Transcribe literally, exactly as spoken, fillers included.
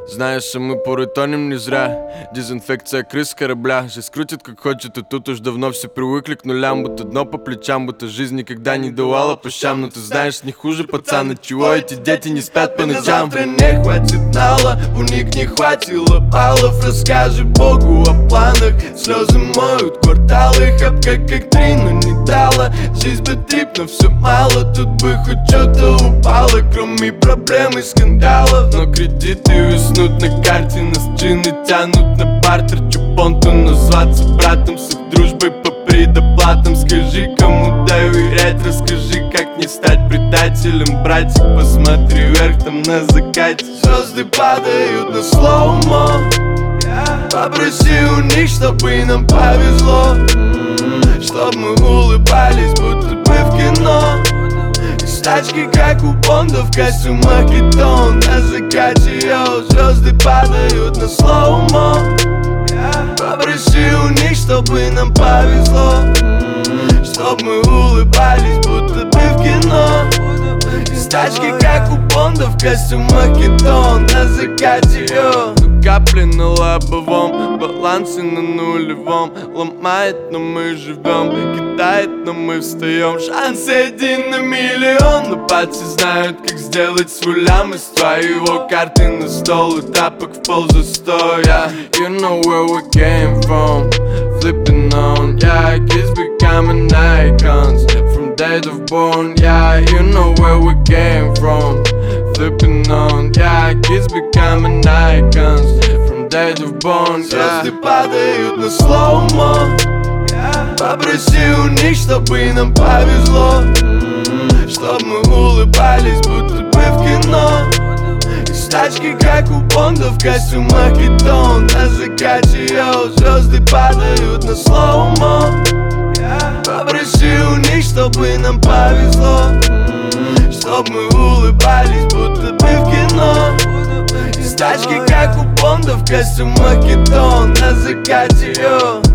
Знаеш, а мы порой тонем не зря. Дезинфекция крыс корабля. Же скрутят как хочет, и тут уж давно все привыкли к нулям. Будто дно по плечам, будто жизнь никогда не давала по щам. Но ты знаешь, не хуже пацана, чего эти дети не спят по ночам. Завтра не хватит нала, у них не хватило баллов. Расскажи Богу о планах, слезы моют кварталы. Хапка как три, но не дала. Жизнь бы трип, но все мало. Тут бы хоть что-то упало, кроме проблем и скандалов. Но кредиты виснут на карте, нас джины тянут на бартер. Чупонту назваться братом, с их дружбой по предоплатам. Скажи, кому доверять, расскажи, как не стать предателем. Братик, посмотри вверх, там на закате звезды падают на слоумо. Попроси у них, чтобы нам повезло, чтоб мы улыбались, будто бы в кино. Из тачки, как у Бонда, в костюмах кетон. На закате, йоу, звезды падают на слоумо. Попроси у них, чтобы нам повезло, чтоб мы улыбались, будто бы в кино. Из тачки, как у Бонда, в костюмах кетон. На закате, йоу. Капли на лобовом, балансы на нулевом. Ломает, но мы живем, кидает, но мы встаем. Шанс один на миллион, но пальцы знают, как сделать свой лям из твоего. Карты на стол и тапок в пол за сто. Yeah, you know where we came from, flipping on. Yeah, kids becoming icons from date of born. Yeah, you know where we came from, flipping on. Yeah, kids becoming icons from date of born. Звезды падают на слоумо. Попроси у них, чтобы нам повезло, чтоб мы улыбались, будто бы в кино. Из тачки, как у Бонда, в костюмах кетон. На закате, йоу, звезды падают на слоумо. Попроси у них, чтобы нам повезло, чтоб мы улыбались, будто бы в кино. Из тачки, как у Бонда, в костюмах кетон. На закате, йоу.